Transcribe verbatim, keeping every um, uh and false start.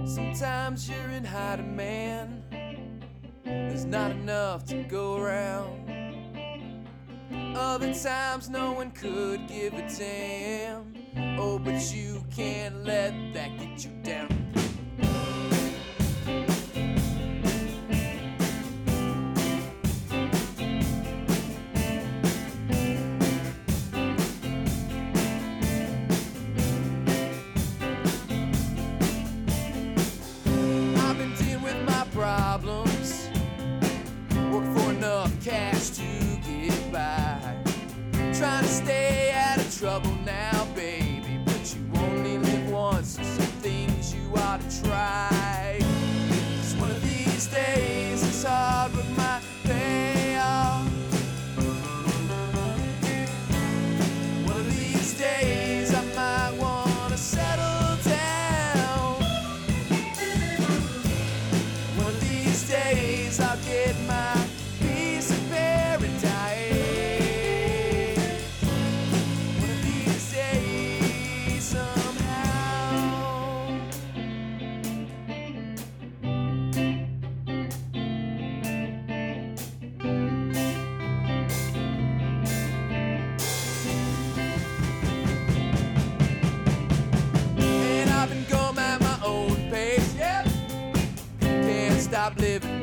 Sometimes you're in high demand, there's not enough to go around. Other times no one could give a damn. Oh, but you can't let that get you down. I've been dealing with my problems, work for enough cash to get by, trying to stay out of trouble now, baby. But you only live once, so some things you ought to try. 'Cause one of these days it's hard with my payoff. One of these days I might wanna settle down. One of these days I'll get my piece of paradise. One of these days somehow. And I've been going at my own pace, yep. Can't stop living